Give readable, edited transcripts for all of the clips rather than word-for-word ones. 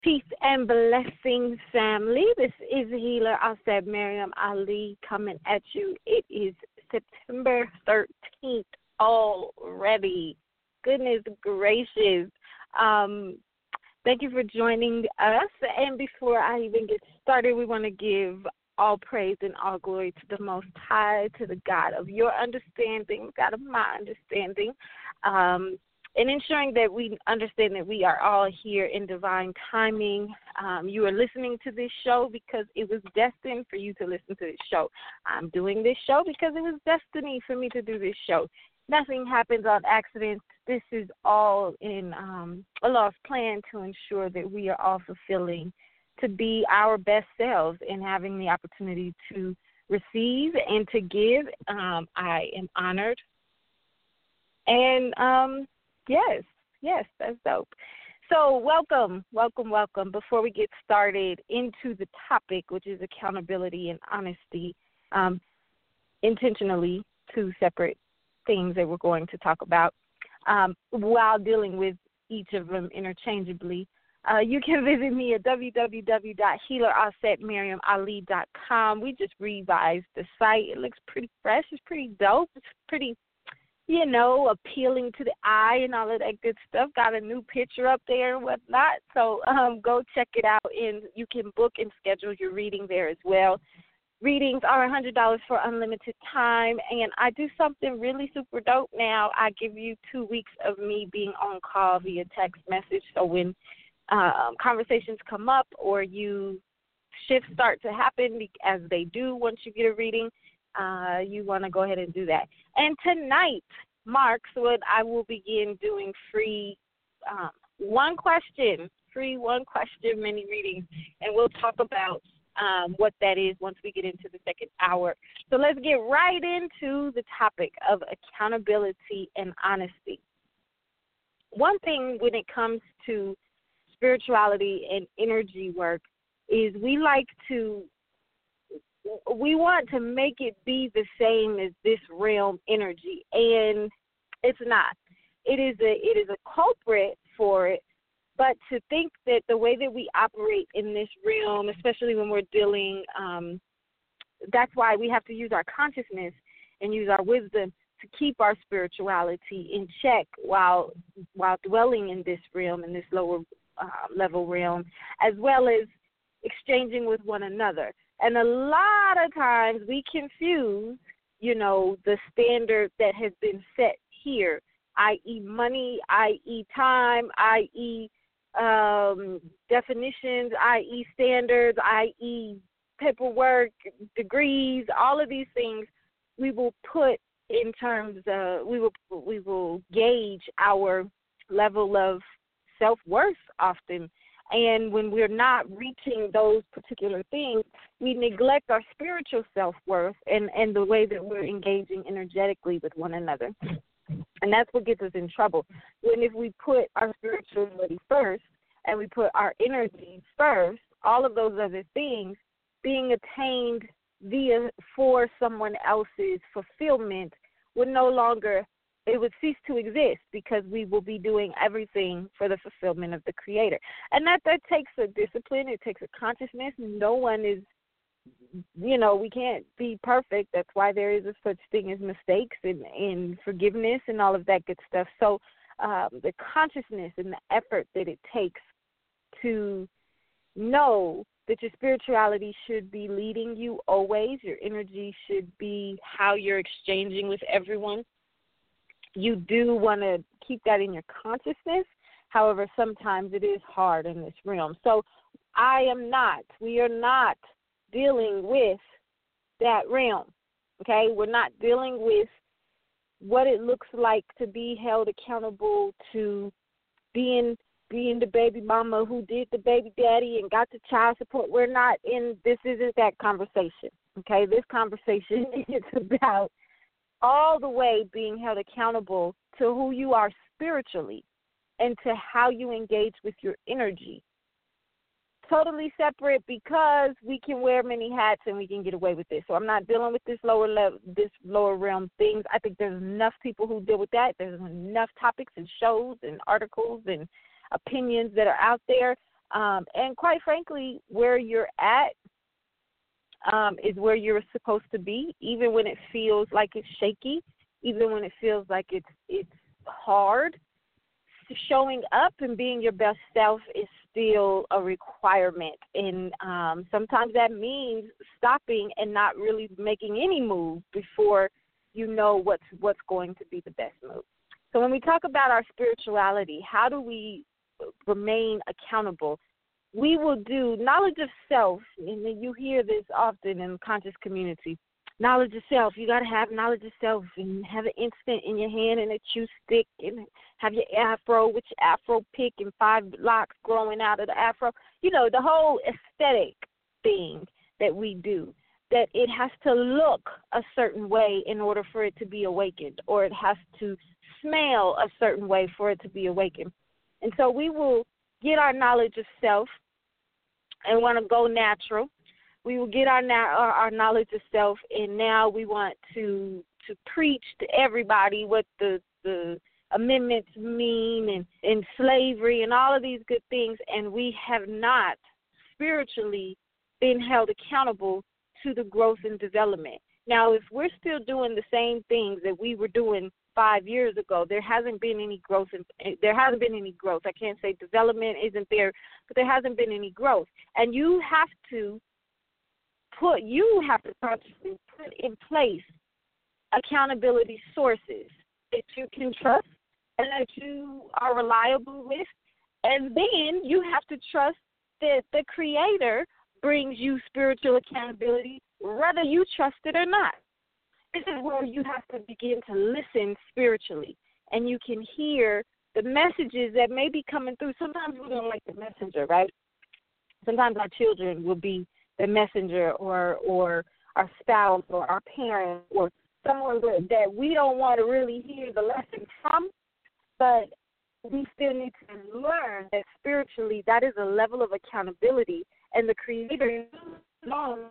Peace and blessings, family. This is Healer Asad Miriam Ali coming at you. It is September 13th already. Goodness gracious. Thank you for joining us. And before I even get started, we want to give all praise and all glory to the Most High, to the God of your understanding, God of my understanding. And ensuring that we understand that we are all here in divine timing. You are listening to this show because it was destined for you to listen to this show. I'm doing this show because it was destiny for me to do this show. Nothing happens on accident. This is all in Allah's plan to ensure that we are all fulfilling, to be our best selves and having the opportunity to receive and to give. I am honored. And Yes, that's dope. So welcome. Before we get started into the topic, which is accountability and honesty, intentionally two separate things that we're going to talk about while dealing with each of them interchangeably. You can visit me at www.healerasadmiriamali.com. We just revised the site. It looks pretty fresh. It's pretty dope. It's pretty appealing to the eye and all of that good stuff. Got a new picture up there and whatnot. So go check it out, and you can book and schedule your reading there as well. Readings are $100 for unlimited time, and I do something really super dope now. I give you 2 weeks of me being on call via text message. So when conversations come up or shifts start to happen, as they do once you get a reading, you want to go ahead and do that. And tonight marks when I will begin doing free one question mini readings, and we'll talk about what that is once we get into the second hour. So let's get right into the topic of accountability and honesty. One thing when it comes to spirituality and energy work is we want to make it be the same as this realm energy, and it's not. It is a culprit for it, but to think that the way that we operate in this realm, especially when we're dealing, that's why we have to use our consciousness and use our wisdom to keep our spirituality in check while dwelling in this realm, in this lower level realm, as well as exchanging with one another. And a lot of times we confuse, the standard that has been set here, i.e. money, i.e. time, i.e. definitions, i.e. standards, i.e. paperwork, degrees, all of these things we will put in terms of, we will gauge our level of self-worth often. And when we're not reaching those particular things, we neglect our spiritual self-worth and the way that we're engaging energetically with one another. And that's what gets us in trouble. When if we put our spirituality first and we put our energy first, all of those other things being attained for someone else's fulfillment would no longer, it would cease to exist, because we will be doing everything for the fulfillment of the Creator. And that takes a discipline. It takes a consciousness. No one is, we can't be perfect. That's why there is a such thing as mistakes and forgiveness and all of that good stuff. So the consciousness and the effort that it takes to know that your spirituality should be leading you always. Your energy should be how you're exchanging with everyone. You do want to keep that in your consciousness. However, sometimes it is hard in this realm. So we are not dealing with that realm, okay? We're not dealing with what it looks like to be held accountable to being the baby mama who did the baby daddy and got the child support. This isn't that conversation, okay? This conversation is about all the way being held accountable to who you are spiritually and to how you engage with your energy. Totally separate, because we can wear many hats and we can get away with this. So I'm not dealing with this lower realm things. I think there's enough people who deal with that. There's enough topics and shows and articles and opinions that are out there. And quite frankly, where you're at is where you're supposed to be, even when it feels like it's shaky, even when it feels like it's hard. Showing up and being your best self is still a requirement, and sometimes that means stopping and not really making any move before you know what's going to be the best move. So when we talk about our spirituality, how do we remain accountable? We will do knowledge of self, and you hear this often in the conscious community. Knowledge of self. You got to have knowledge of self and have an instant in your hand and a chew stick and have your afro with your afro pick and 5 locks growing out of the afro. You know, the whole aesthetic thing that we do, that it has to look a certain way in order for it to be awakened, or it has to smell a certain way for it to be awakened. And so we will get our knowledge of self and want to go natural. We will get our knowledge of self, and now we want to preach to everybody what the amendments mean and slavery and all of these good things, and we have not spiritually been held accountable to the growth and development. Now, if we're still doing the same things that we were doing 5 years ago, there hasn't been any growth. There hasn't been any growth. I can't say development isn't there, but there hasn't been any growth. And you have to consciously put in place accountability sources that you can trust and that you are reliable with. And then you have to trust that the Creator brings you spiritual accountability, whether you trust it or not. This is where you have to begin to listen spiritually, and you can hear the messages that may be coming through. Sometimes we don't like the messenger, right? Sometimes our children will be the messenger, or our spouse, or our parent, or someone that we don't want to really hear the lesson from, but we still need to learn that spiritually that is a level of accountability, and the Creator knows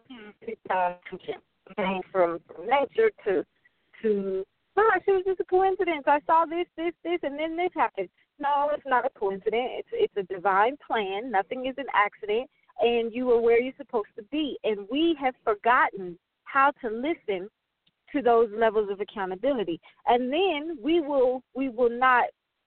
from nature to it was just a coincidence. I saw this, and then this happened. No, it's not a coincidence. It's a divine plan. Nothing is an accident, and you are where you're supposed to be. And we have forgotten how to listen to those levels of accountability. And then we will not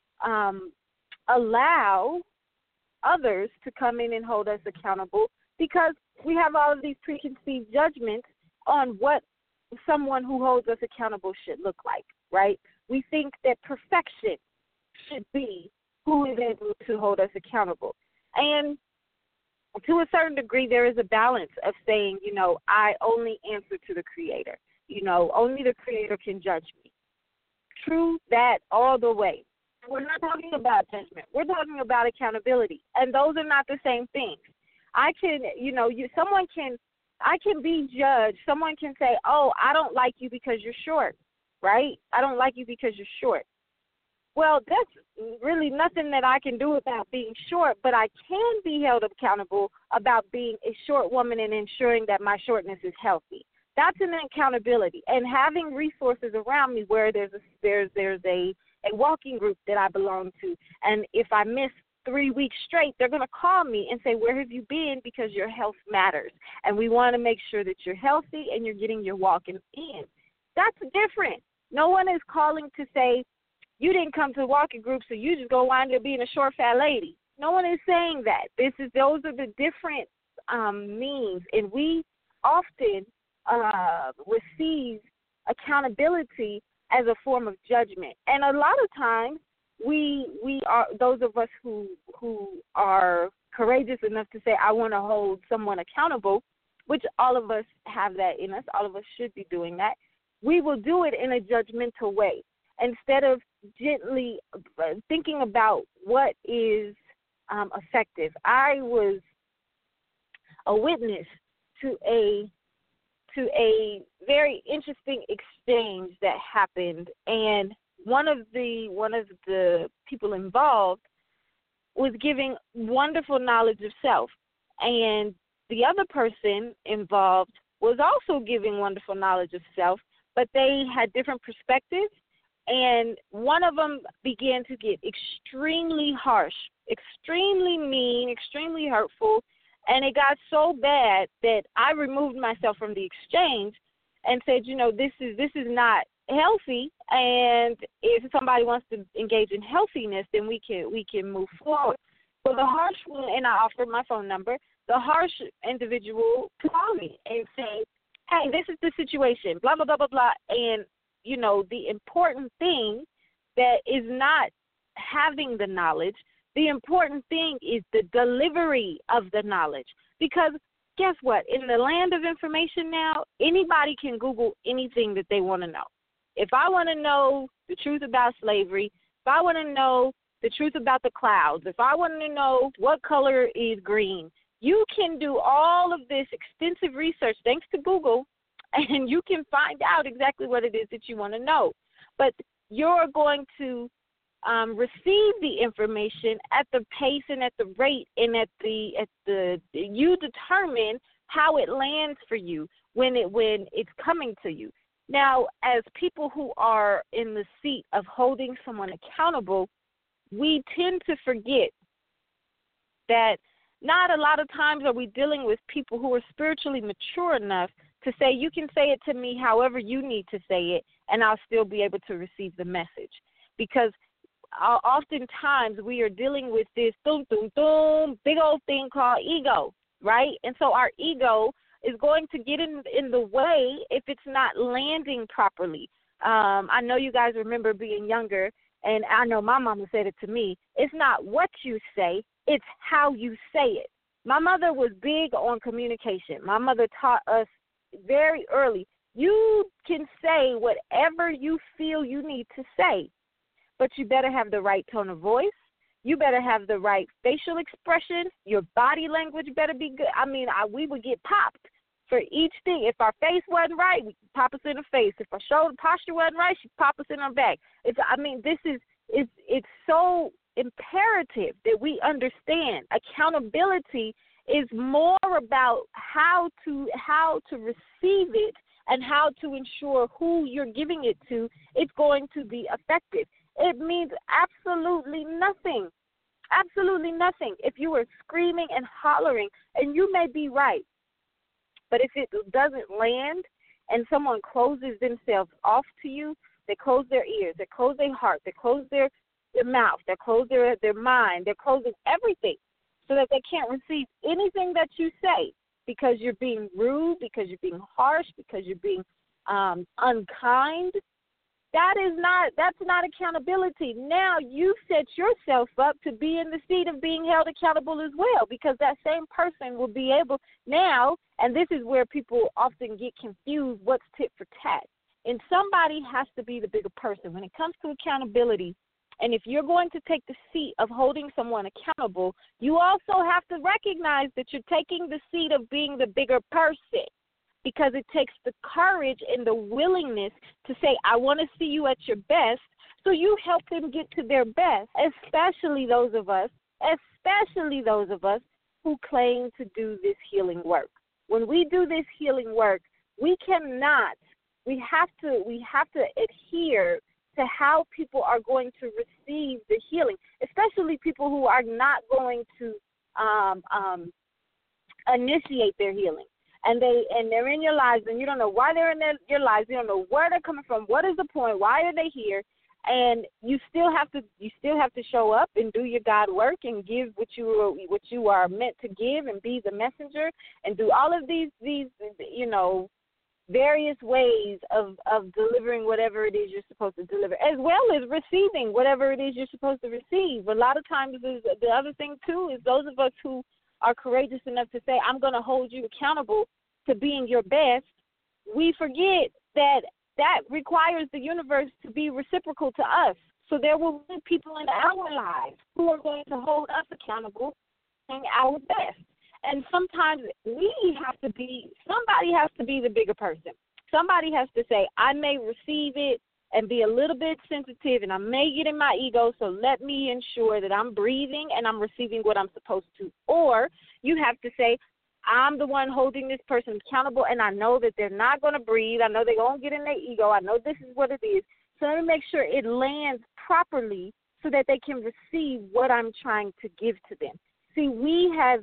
allow others to come in and hold us accountable, because we have all of these preconceived judgments on what someone who holds us accountable should look like, right? We think that perfection should be who is able to hold us accountable. And to a certain degree, there is a balance of saying, I only answer to the Creator. Only the Creator can judge me. True that all the way. We're not talking about judgment. We're talking about accountability. And those are not the same things. I can be judged. Someone can say, oh, I don't like you because you're short, right? I don't like you because you're short. Well, that's really nothing that I can do about being short, but I can be held accountable about being a short woman and ensuring that my shortness is healthy. That's an accountability. And having resources around me where there's a walking group that I belong to, and if I miss 3 weeks straight, they're going to call me and say, where have you been? Because your health matters. And we want to make sure that you're healthy and you're getting your walking in. That's different. No one is calling to say, you didn't come to the walking group, so you just go wind up being a short, fat lady. No one is saying that. Those are the different means. And we often receive accountability as a form of judgment. And a lot of times, we are those of us who are courageous enough to say, I want to hold someone accountable, which all of us have that in us. All of us should be doing that. We will do it in a judgmental way instead of gently thinking about what is effective. I was a witness to a very interesting exchange that happened, and one of the people involved was giving wonderful knowledge of self, and the other person involved was also giving wonderful knowledge of self, but they had different perspectives, And one of them began to get extremely harsh, extremely mean, extremely hurtful. And it got so bad that I removed myself from the exchange and said, this is not healthy. And if somebody wants to engage in healthiness, then we can move forward. So the harsh one, and I offered my phone number, the harsh individual called me and say, hey, this is the situation, blah, blah, blah, blah, blah. And, the important thing that is not having the knowledge, the important thing is the delivery of the knowledge. Because guess what? In the land of information now, anybody can Google anything that they want to know. If I want to know the truth about slavery, if I want to know the truth about the clouds, if I want to know what color is green, you can do all of this extensive research thanks to Google, and you can find out exactly what it is that you want to know. But you're going to receive the information at the pace and at the rate and at the you determine how it lands for you when it's coming to you. Now, as people who are in the seat of holding someone accountable, we tend to forget that not a lot of times are we dealing with people who are spiritually mature enough to say, you can say it to me however you need to say it, and I'll still be able to receive the message. Because oftentimes we are dealing with this big old thing called ego, right? And so our ego is going to get in the way if it's not landing properly. I know you guys remember being younger, and I know my mama said it to me. It's not what you say, it's how you say it. My mother was big on communication. My mother taught us very early, you can say whatever you feel you need to say, but you better have the right tone of voice. You better have the right facial expression. Your body language better be good. We would get popped for each thing. If our face wasn't right, we'd pop us in the face. If our shoulder posture wasn't right, she'd pop us in our back. It's so imperative that we understand accountability is more about how to receive it and how to ensure who you're giving it to, it's going to be effective. It means absolutely nothing. Absolutely nothing. If you are screaming and hollering, and you may be right, but if it doesn't land and someone closes themselves off to you, they close their ears, they close their heart, they close their mouth, they close their mind, they're closing everything so that they can't receive anything that you say because you're being rude, because you're being harsh, because you're being unkind. That's not accountability. Now you set yourself up to be in the seat of being held accountable as well, because that same person will be able now, and this is where people often get confused, what's tit for tat. And somebody has to be the bigger person. When it comes to accountability, and if you're going to take the seat of holding someone accountable, you also have to recognize that you're taking the seat of being the bigger person, because it takes the courage and the willingness to say, I want to see you at your best, so you help them get to their best, especially those of us who claim to do this healing work. When we do this healing work, we have to adhere to how people are going to receive the healing, especially people who are not going to initiate their healing. And they're in your lives, and you don't know why they're in your lives. You don't know where they're coming from. What is the point? Why are they here? And you still have to show up and do your God work and give what you are meant to give, and be the messenger, and do all of these various ways of delivering whatever it is you're supposed to deliver, as well as receiving whatever it is you're supposed to receive. A lot of times, the other thing too is those of us who are courageous enough to say, I'm going to hold you accountable to being your best, we forget that requires the universe to be reciprocal to us. So there will be people in our lives who are going to hold us accountable to being our best. And sometimes somebody has to be the bigger person. Somebody has to say, I may receive it and be a little bit sensitive, and I may get in my ego, so let me ensure that I'm breathing and I'm receiving what I'm supposed to. Or you have to say, I'm the one holding this person accountable, and I know that they're not going to breathe. I know they're going to get in their ego. I know this is what it is. So let me make sure it lands properly so that they can receive what I'm trying to give to them. See, we have,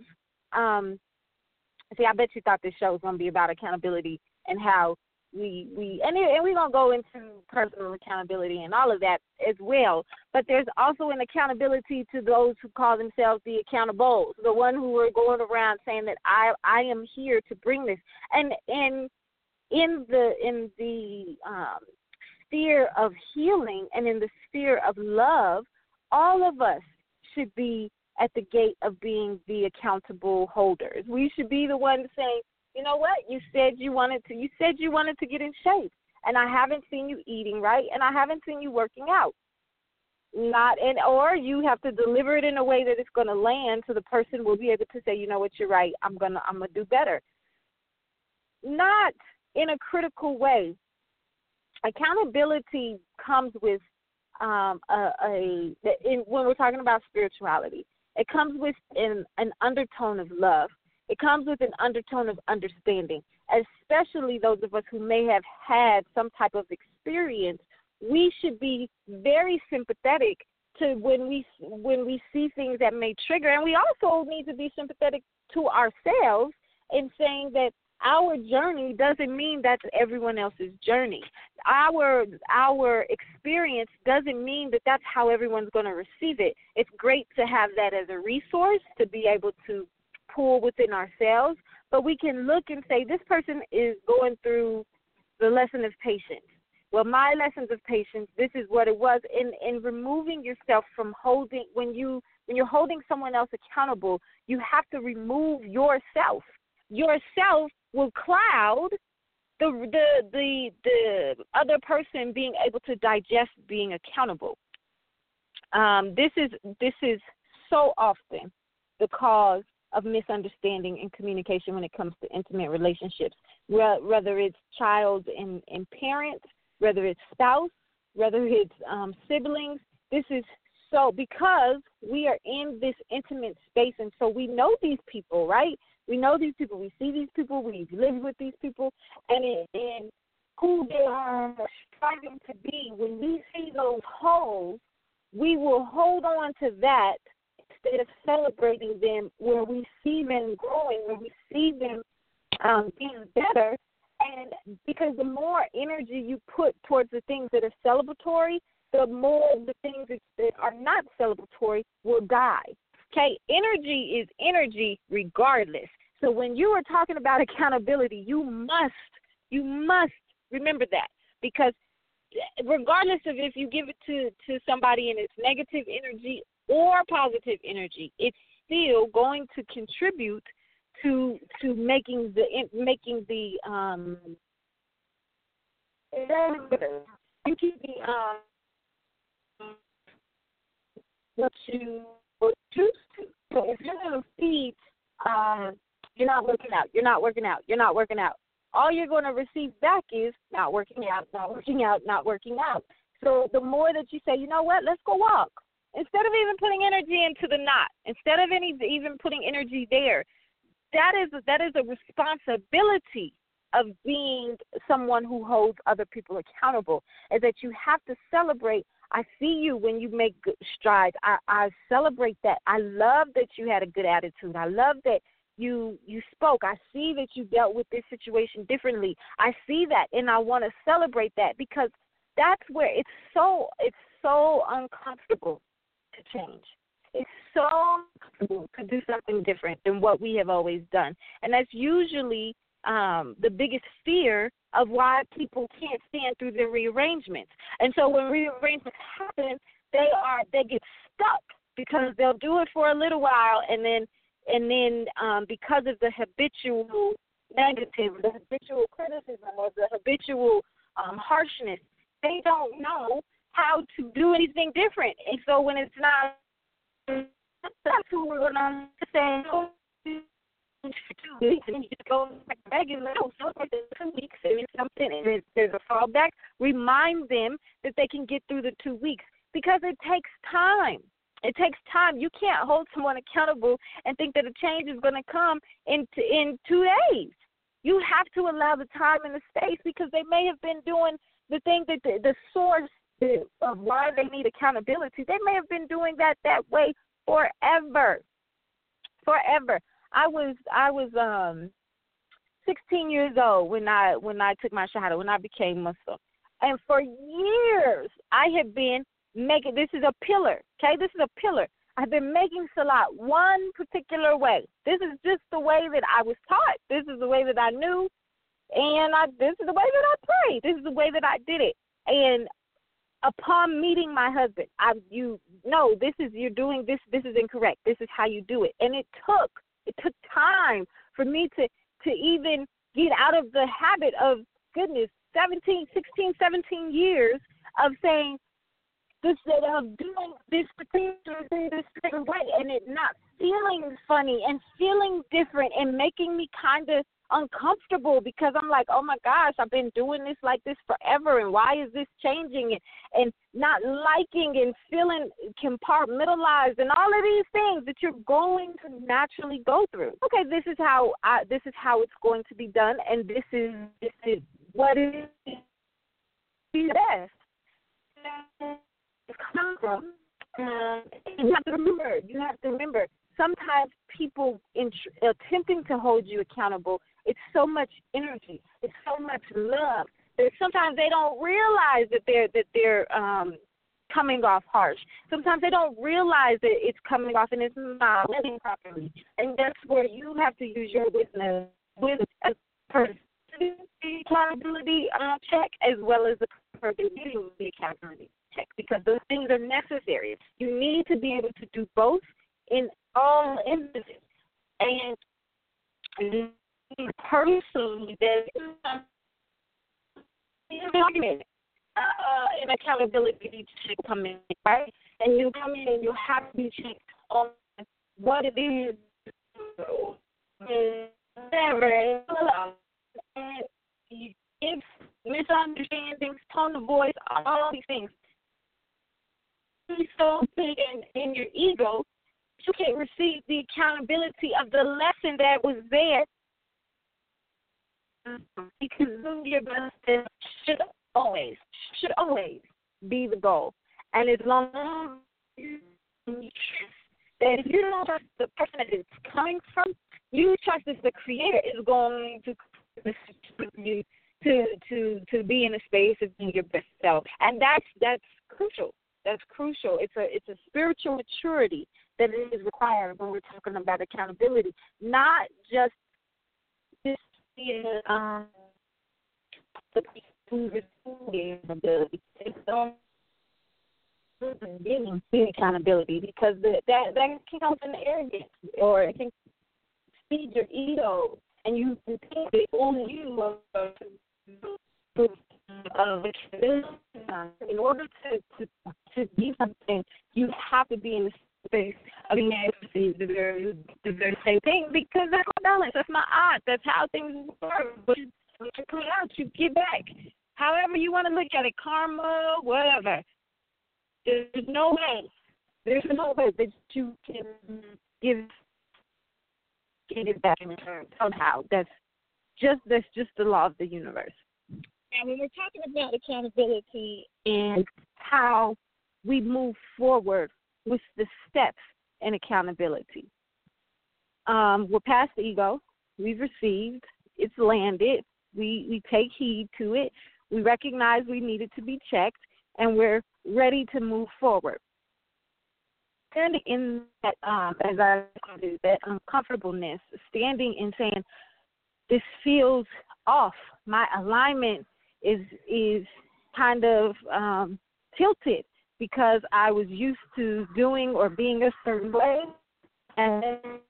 I bet you thought this show was going to be about accountability and how and we're going to go into personal accountability and all of that as well. But there's also an accountability to those who call themselves the accountables, the one who are going around saying that I am here to bring this. And in the sphere of healing and in the sphere of love, all of us should be at the gate of being the accountable holders. We should be the ones saying, you know what, you said you wanted to get in shape, and I haven't seen you eating right, and I haven't seen you working out. Or you have to deliver it in a way that it's going to land so the person will be able to say, you know what, you're right, I'm gonna do better. Not in a critical way. Accountability comes with when we're talking about spirituality, it comes with an undertone of love. It comes with an undertone of understanding, especially those of us who may have had some type of experience. We should be very sympathetic to when we see things that may trigger, and we also need to be sympathetic to ourselves in saying that our journey doesn't mean that's everyone else's journey. Our experience doesn't mean that that's how everyone's going to receive it. It's great to have that as a resource to be able to pull within ourselves, but we can look and say, this person is going through the lesson of patience. Well, my lessons of patience, this is what it was. In removing yourself from holding, when you're holding someone else accountable, you have to remove yourself. Yourself will cloud the other person being able to digest being accountable. This is so often the cause of misunderstanding and communication when it comes to intimate relationships, whether it's child and parent, whether it's spouse, whether it's siblings. This is so because we are in this intimate space, and so we know these people, right? We know these people. We see these people. We've lived with these people, and who they are striving to be. When we see those holes, we will hold on to that instead of celebrating them where we see them growing, where we see them being better. And because the more energy you put towards the things that are celebratory, the more the things that are not celebratory will die. Okay, energy is energy regardless. So when you are talking about accountability, you must remember that, because regardless of if you give it to somebody and it's negative energy or positive energy, it's still going to contribute to making the what you choose to. So if you're going to feed, you're not working out. All you're going to receive back is not working out. So the more that you say, you know what, let's go walk. Instead of even putting energy into the knot, instead of even putting energy there, that is a responsibility of being someone who holds other people accountable, is that you have to celebrate. I see you when you make good strides. I celebrate that. I love that you had a good attitude. I love that you spoke. I see that you dealt with this situation differently. I see that, and I want to celebrate that, because that's where it's so uncomfortable to change. It's so uncomfortable to do something different than what we have always done, and that's usually the biggest fear of why people can't stand through their rearrangements. And so when rearrangements happen, they get stuck because they'll do it for a little while, and then because of the habitual negative, the habitual criticism, or the habitual harshness, they don't know how to do anything different. And so when it's not, that's who we're going to say, and you just go regular, celebrate the 2 weeks, and it's something, and there's a fallback. Remind them that they can get through the 2 weeks, because it takes time. It takes time. You can't hold someone accountable and think that a change is going to come in 2 days. You have to allow the time and the space, because they may have been doing the thing that the source of why they need accountability, they may have been doing that way forever. Forever. I was 16 years old when I took my shahada, when I became Muslim. And for years I had been making, this is a pillar, okay? This is a pillar. I've been making salat one particular way. This is just the way that I was taught. This is the way that I knew. And this is the way that I prayed. This is the way that I did it. And upon meeting my husband, you're doing this. This is incorrect. This is how you do it. And it took time for me to even get out of the habit of, 16, 17 years of saying this, of doing this particular thing this particular way, and it not feeling funny and feeling different and making me kind of uncomfortable, because I'm like, oh my gosh, I've been doing this like this forever, and why is this changing? And not liking and feeling compartmentalized and all of these things that you're going to naturally go through. Okay, this is how it's going to be done, and this is what it is best. Come from. You have to remember. Sometimes people attempting to hold you accountable, it's so much energy, it's so much love that sometimes they don't realize that they're coming off harsh. Sometimes they don't realize that it's coming off and it's not living properly. And that's where you have to use your wisdom with a person, the accountability check, as well as the person giving the accountability check, because those things are necessary. You need to be able to do both in all instances. And personally, there's an argument, an accountability check come in, right? And you come in and you have to be checked on what it is, whatever, and if misunderstandings, tone of voice, all these things, you're so big in your ego, you can't receive the accountability of the lesson that was there, because doing your best should always be the goal. And as long as you trust that if you don't trust the person that it's coming from, you trust that the Creator is going to you to be in a space of being your best self, and that's crucial. That's crucial. It's a spiritual maturity that is required when we're talking about accountability, not just this being the accountability. It's getting the accountability, because that can come from arrogance, or it can feed your ego, and you can think it only you of in order to be something, you have to be in the space of being able to see the very same thing, because that's my balance, that's my art, that's how things work. But you put out, you get back. However you want to look at it, karma, whatever. There's no way that you can get it back in return somehow. That's just the law of the universe. And when we're talking about accountability and how we move forward with the steps in accountability, we're past the ego. We've received. It's landed. We take heed to it. We recognize we needed to be checked, and we're ready to move forward. Standing in that, as I do, that uncomfortableness, standing and saying, this feels off. My alignment is kind of tilted, because I was used to doing or being a certain way, and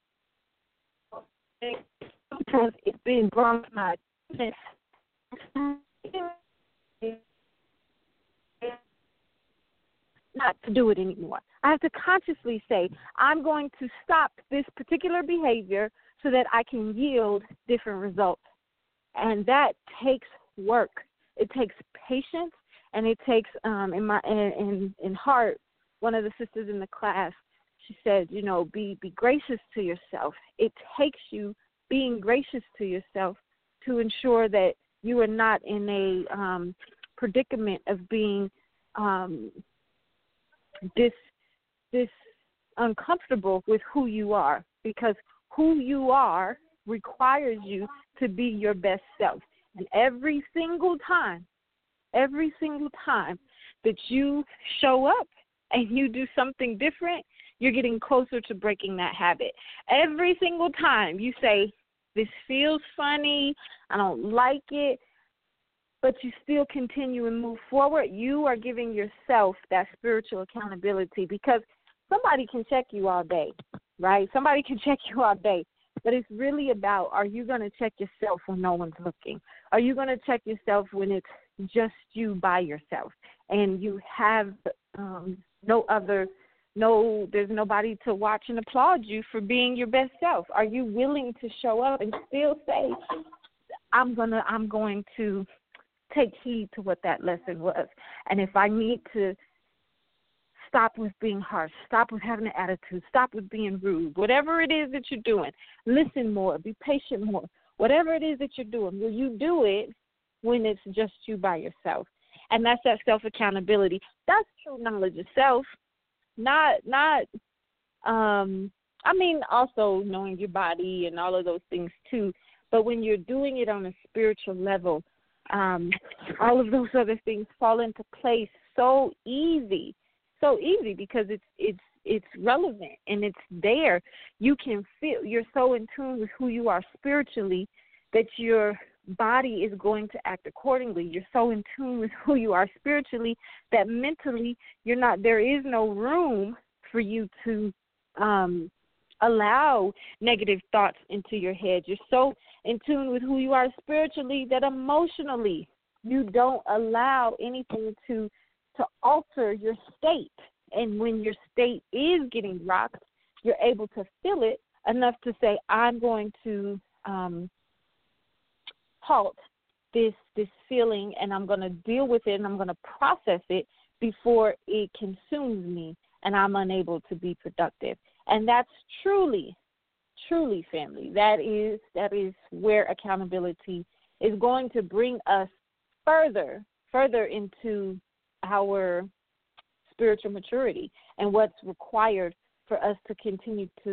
sometimes it's been brought to my attention not to do it anymore. I have to consciously say, I'm going to stop this particular behavior so that I can yield different results. And that takes work. It takes patience, and it takes in heart. One of the sisters in the class, she said, be gracious to yourself. It takes you being gracious to yourself to ensure that you are not in a predicament of being um, dis uncomfortable with who you are, because who you are requires you to be your best self. And every single time that you show up and you do something different, you're getting closer to breaking that habit. Every single time you say, this feels funny, I don't like it, but you still continue and move forward, you are giving yourself that spiritual accountability, because somebody can check you all day, right? Somebody can check you all day. But it's really about, are you going to check yourself when no one's looking? Are you going to check yourself when it's just you by yourself and you have there's nobody to watch and applaud you for being your best self? Are you willing to show up and still say, I'm going to take heed to what that lesson was? And if I need to stop with being harsh, stop with having an attitude, stop with being rude, whatever it is that you're doing, listen more, be patient more, whatever it is that you're doing, will you do it when it's just you by yourself? And that's that self-accountability. That's true knowledge of self. Also knowing your body and all of those things too. But when you're doing it on a spiritual level, all of those other things fall into place so easy because it's relevant and it's there. You can feel, you're so in tune with who you are spiritually that your body is going to act accordingly. You're so in tune with who you are spiritually that mentally there is no room for you to allow negative thoughts into your head. You're so in tune with who you are spiritually that emotionally you don't allow anything to alter your state. And when your state is getting rocked, you're able to feel it enough to say, I'm going to halt this feeling, and I'm going to deal with it, and I'm going to process it before it consumes me and I'm unable to be productive. And that's truly, family, that is where accountability is going to bring us further into our spiritual maturity and what's required for us to continue to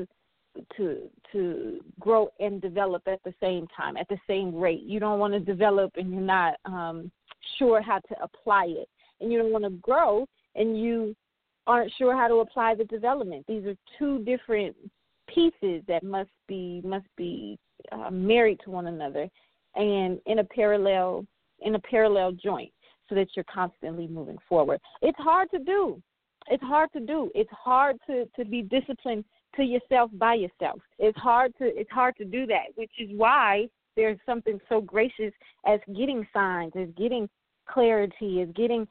grow and develop at the same time, at the same rate. You don't want to develop and you're not sure how to apply it. And you don't want to grow and you aren't sure how to apply the development. These are two different pieces that must be married to one another and in a parallel joint so that you're constantly moving forward. It's hard to do. It's hard to be disciplined to yourself by yourself. It's hard to do that, which is why there's something so gracious as getting signs, as getting clarity, as getting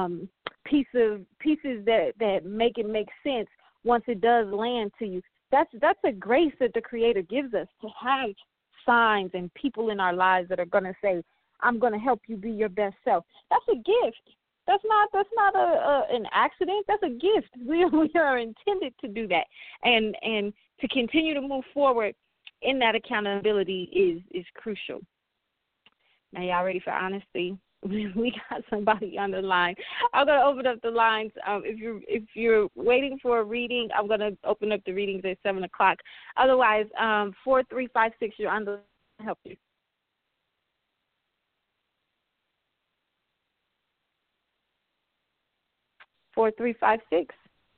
pieces that make it make sense once it does land to you. That's a grace that the Creator gives us, to have signs and people in our lives that are going to say, I'm going to help you be your best self. That's a gift. That's not an accident. That's a gift. We are intended to do that, and to continue to move forward in that accountability is crucial. Now, y'all ready for honesty? We got somebody on the line. I'm going to open up the lines. If you're waiting for a reading, I'm going to open up the readings at 7:00. Otherwise, 4356, you're on the line to help you. 4356.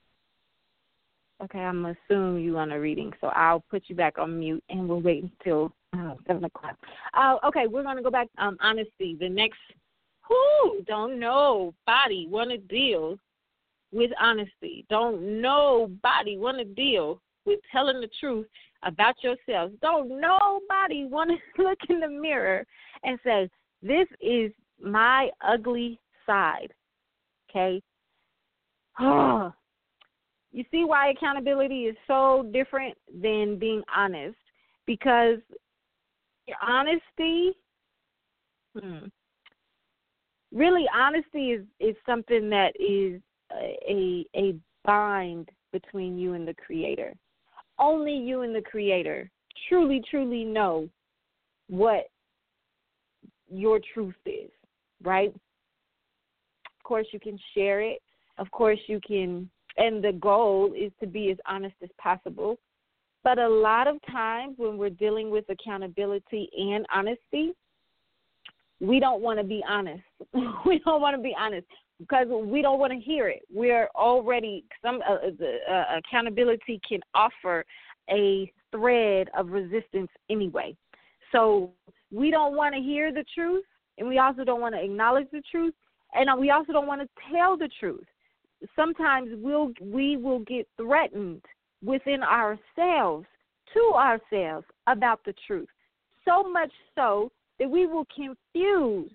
Okay, I'm assuming you want a reading, so I'll put you back on mute, and we'll wait until 7:00. Okay, we're going to go back. Honesty. The next. Don't nobody want to deal with honesty. Don't nobody want to deal with telling the truth about yourself. Don't nobody want to look in the mirror and say, this is my ugly side. Okay? You see why accountability is so different than being honest? Because your honesty, really honesty is something that is a bind between you and the Creator. Only you and the Creator truly know what your truth is, right? course, you can share it. Of course, you can, and the goal is to be as honest as possible. But a lot of times when we're dealing with accountability and honesty, we don't want to be honest. We don't want to be honest because we don't want to hear it. We're already, accountability can offer a thread of resistance anyway. So we don't want to hear the truth, and we also don't want to acknowledge the truth, and we also don't want to tell the truth. Sometimes we will get threatened within ourselves, to ourselves, about the truth. So much so that we will confuse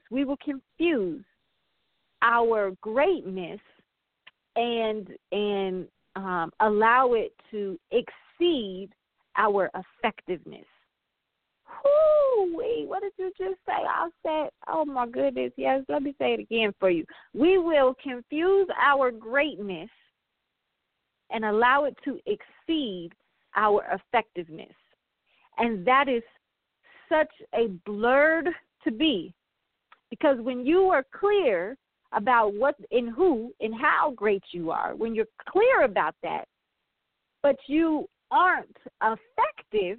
our greatness and allow it to exceed our effectiveness. Whoo-wee, what did you just say? I said, oh my goodness, yes, let me say it again for you. We will confuse our greatness and allow it to exceed our effectiveness. And that is such a blurred to be, because when you are clear about what and who and how great you are, when you're clear about that, but you aren't effective,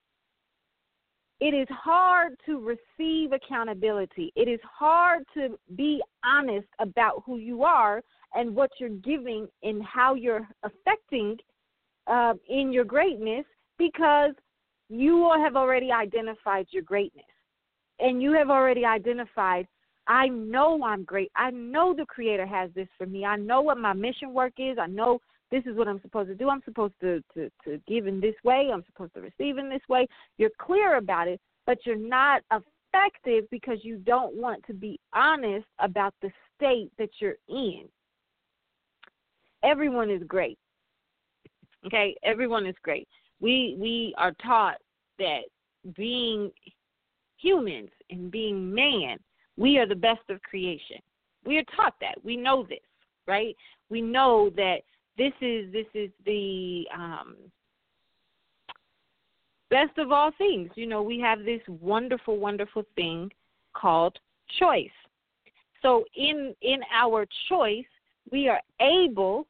it is hard to receive accountability. It is hard to be honest about who you are and what you're giving and how you're affecting in your greatness, because you have already identified your greatness. And you have already identified, I know I'm great. I know the Creator has this for me. I know what my mission work is. I know this is what I'm supposed to do. I'm supposed to give in this way. I'm supposed to receive in this way. You're clear about it, but you're not effective because you don't want to be honest about the state that you're in. Everyone is great. Okay, everyone is great. We are taught that being humans and being man, we are the best of creation. We are taught that. We know this, right? We know that this is the best of all things. You know, we have this wonderful, wonderful thing called choice. So in our choice, we are able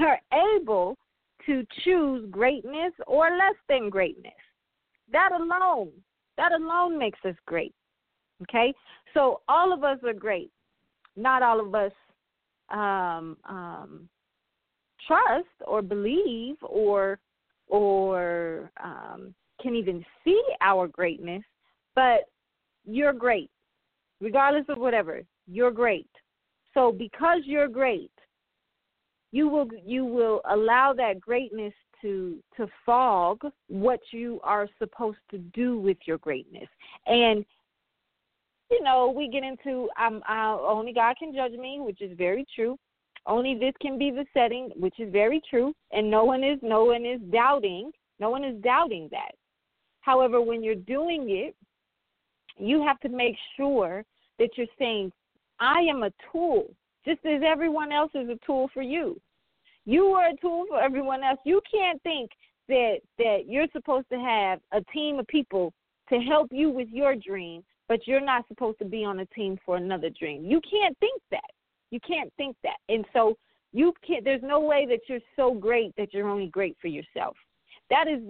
to choose greatness or less than greatness. That alone makes us great. Okay? So all of us are great. Not all of us trust or believe or can even see our greatness, but you're great. Regardless of whatever, you're great. So because you're great, you will allow that greatness to fog what you are supposed to do with your greatness. And you know, we get into only God can judge me, which is very true. Only this can be the setting, which is very true, and no one is doubting that. However, when you're doing it, you have to make sure that you're saying, I am a tool, just as everyone else is a tool for you. You are a tool for everyone else. You can't think that you're supposed to have a team of people to help you with your dream, but you're not supposed to be on a team for another dream. You can't think that. You can't think that. And so there's no way that you're so great that you're only great for yourself. That is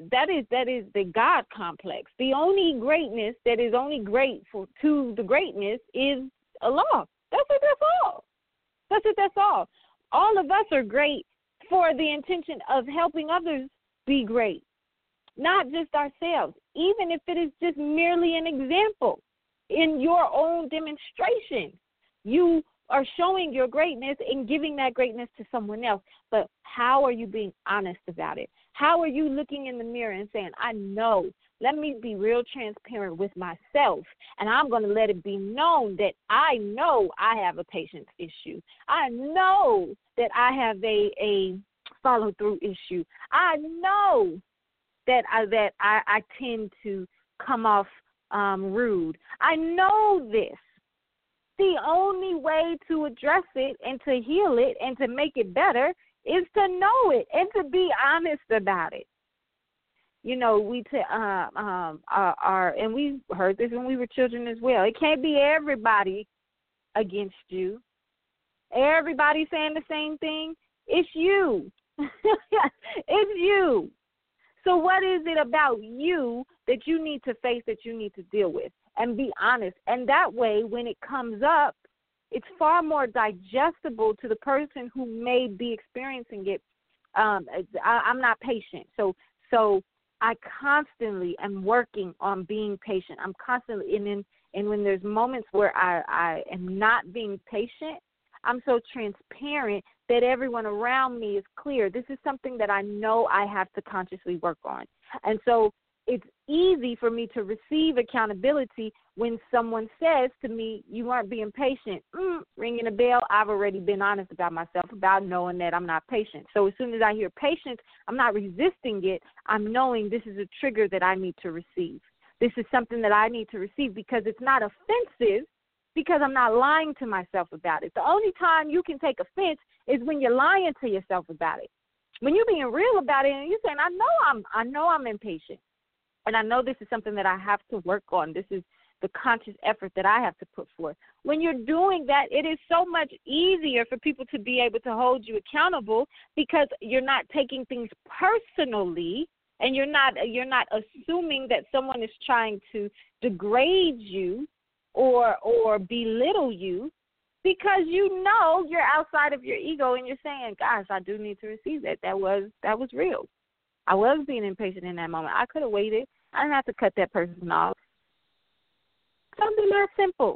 the God complex. The only greatness that is only great to the greatness is Allah. That's it, that's all. That's it, that's all. All of us are great for the intention of helping others be great, not just ourselves, even if it is just merely an example in your own demonstration. You are showing your greatness and giving that greatness to someone else. But how are you being honest about it? How are you looking in the mirror and saying, I know, let me be real transparent with myself, and I'm going to let it be known that I know I have a patience issue. I know that I have a follow-through issue. I know that I tend to come off rude. I know this. The only way to address it and to heal it and to make it better is to know it and to be honest about it. You know, and we heard this when we were children as well. It can't be everybody against you. Everybody saying the same thing. It's you. It's you. So what is it about you that you need to face, that you need to deal with? And be honest. And that way, when it comes up, it's far more digestible to the person who may be experiencing it. I'm not patient. So I constantly am working on being patient. I'm constantly, and when there's moments where I am not being patient, I'm so transparent that everyone around me is clear. This is something that I know I have to consciously work on. And so it's easy for me to receive accountability when someone says to me, you aren't being patient. Ringing a bell, I've already been honest about myself, about knowing that I'm not patient. So as soon as I hear patience, I'm not resisting it. I'm knowing this is a trigger that I need to receive. This is something that I need to receive because it's not offensive, because I'm not lying to myself about it. The only time you can take offense is when you're lying to yourself about it. When you're being real about it and you're saying, I know I'm impatient. And I know this is something that I have to work on. This is the conscious effort that I have to put forth. When you're doing that, it is so much easier for people to be able to hold you accountable because you're not taking things personally, and you're not assuming that someone is trying to degrade you or belittle you, because you know you're outside of your ego and you're saying, gosh, I do need to receive that. That was real. I was being impatient in that moment. I could have waited. I didn't have to cut that person off. Something that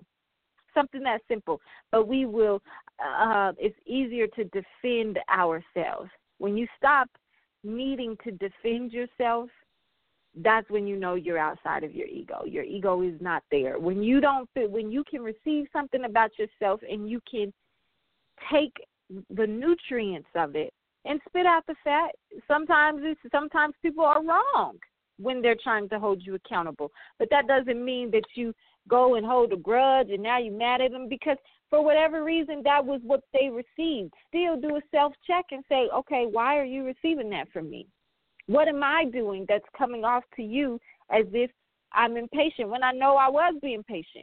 simple. But we will, it's easier to defend ourselves. When you stop needing to defend yourself, that's when you know you're outside of your ego. Your ego is not there. When you can receive something about yourself and you can take the nutrients of it and spit out the fat, sometimes people are wrong when they're trying to hold you accountable. But that doesn't mean that you go and hold a grudge and now you're mad at them, because for whatever reason that was what they received. Still do a self-check and say, okay, why are you receiving that from me? What am I doing that's coming off to you as if I'm impatient when I know I was being patient?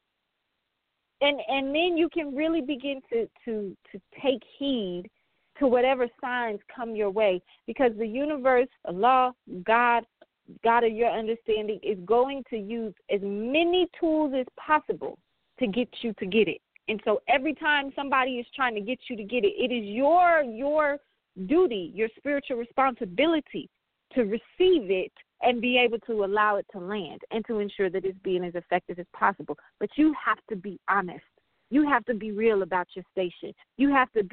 And then you can really begin to take heed to whatever signs come your way, because the universe, Allah, God of your understanding, is going to use as many tools as possible to get you to get it. And so every time somebody is trying to get you to get it, it is your duty, your spiritual responsibility to receive it and be able to allow it to land and to ensure that it's being as effective as possible. But you have to be honest. You have to be real about your station. You have to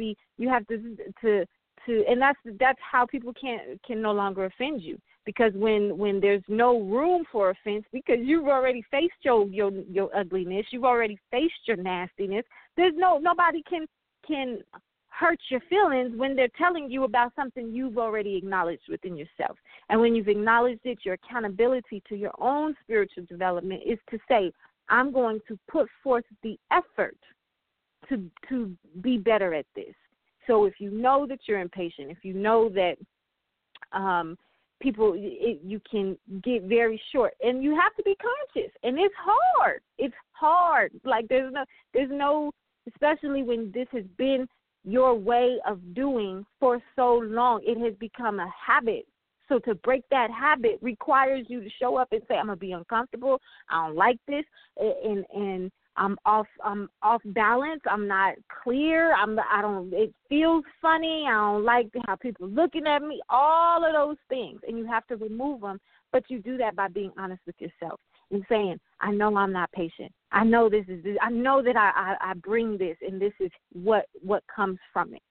and that's how people can no longer offend you, because when there's no room for offense, because you've already faced your ugliness, you've already faced your nastiness. There's nobody can hurt your feelings when they're telling you about something you've already acknowledged within yourself. And when you've acknowledged it, your accountability to your own spiritual development is to say, I'm going to put forth the effort to be better at this. So if you know that you're impatient, if you know that you can get very short, and you have to be conscious, and it's hard. It's hard. Like there's no, especially when this has been your way of doing for so long, it has become a habit. So to break that habit requires you to show up and say, I'm gonna be uncomfortable. I don't like this, and I'm off balance. I'm not clear. It feels funny. I don't like how people are looking at me. All of those things, and you have to remove them. But you do that by being honest with yourself and saying, I know I'm not patient. I know this is this. I know that I bring this, and this is what comes from it.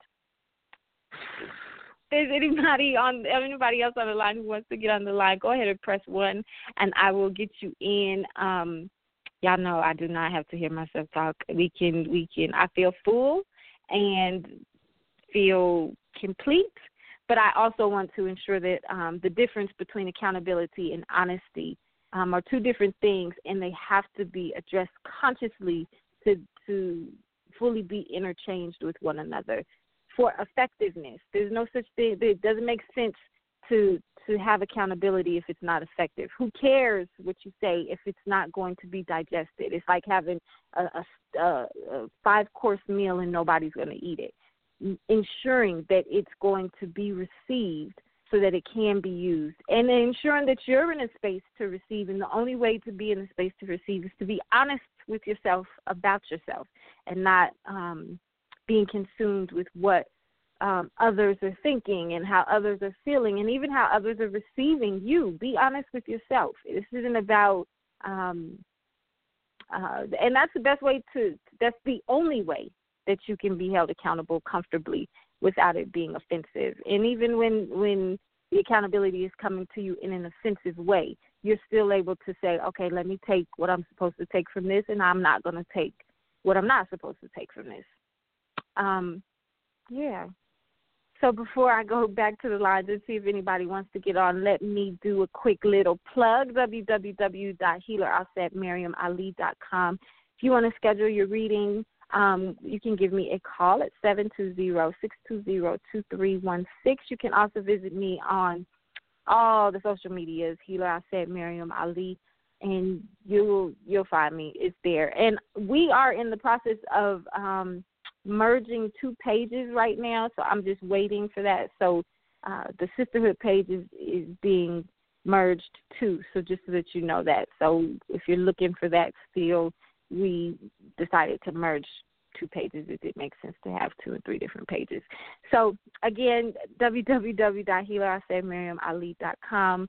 If there's anybody else on the line who wants to get on the line, go ahead and press 1, and I will get you in. Y'all know I do not have to hear myself talk. We can. I feel full and feel complete, but I also want to ensure that the difference between accountability and honesty are two different things, and they have to be addressed consciously to fully be interchanged with one another for effectiveness. There's no such thing. It doesn't make sense to to have accountability if it's not effective? Who cares what you say if it's not going to be digested? It's like having a 5-course meal and nobody's going to eat it. Ensuring that it's going to be received so that it can be used, and ensuring that you're in a space to receive. And the only way to be in a space to receive is to be honest with yourself about yourself, and not being consumed with what others are thinking and how others are feeling, and even how others are receiving you. Be honest with yourself. This isn't about, and that's the best way that's the only way that you can be held accountable comfortably without it being offensive. And even when the accountability is coming to you in an offensive way, you're still able to say, okay, let me take what I'm supposed to take from this, and I'm not going to take what I'm not supposed to take from this. Yeah. So before I go back to the lines and see if anybody wants to get on, let me do a quick little plug, www.healeroutsetmiriamali.com. If you want to schedule your reading, you can give me a call at 720-620-2316. You can also visit me on all the social medias, Healer Outset Miriam Ali, and you'll find me. It's there. And we are in the process of merging 2 pages right now, so I'm just waiting for that. So the sisterhood page is being merged too, so just so that you know that. So if you're looking for that still, we decided to merge 2 pages. It did make sense to have 2 and 3 different pages. So again, www.healeroutsetmiriamali.com,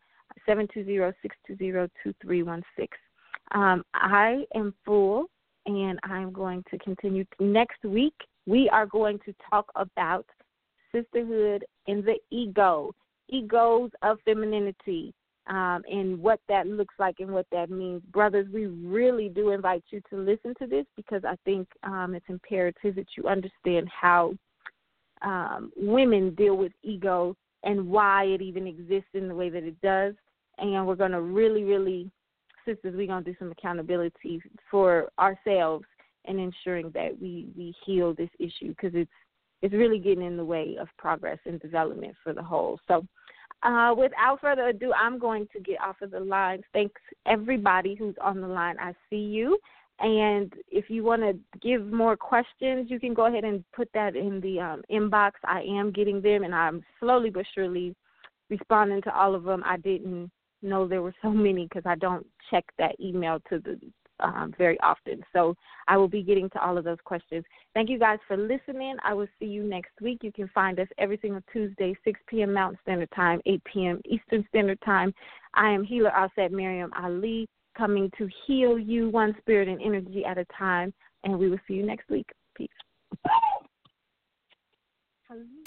720-620-2316. I am full, and I'm going to continue. Next week, we are going to talk about sisterhood and the egos of femininity, and what that looks like and what that means. Brothers, we really do invite you to listen to this, because I think it's imperative that you understand how women deal with ego and why it even exists in the way that it does. And we're going to really, sisters, we're going to do some accountability for ourselves and ensuring that we heal this issue, because it's really getting in the way of progress and development for the whole. So without further ado, I'm going to get off of the line. Thanks, everybody who's on the line. I see you. And if you want to give more questions, you can go ahead and put that in the inbox. I am getting them, and I'm slowly but surely responding to all of them. I didn't know there were so many because I don't check that email to the very often. So I will be getting to all of those questions. Thank you guys for listening. I will see you next week. You can find us every single Tuesday, 6 p.m. Mountain Standard Time, 8 p.m. Eastern Standard Time. I am Healer Outset Miriam Ali, coming to heal you one spirit and energy at a time, and we will see you next week. Peace.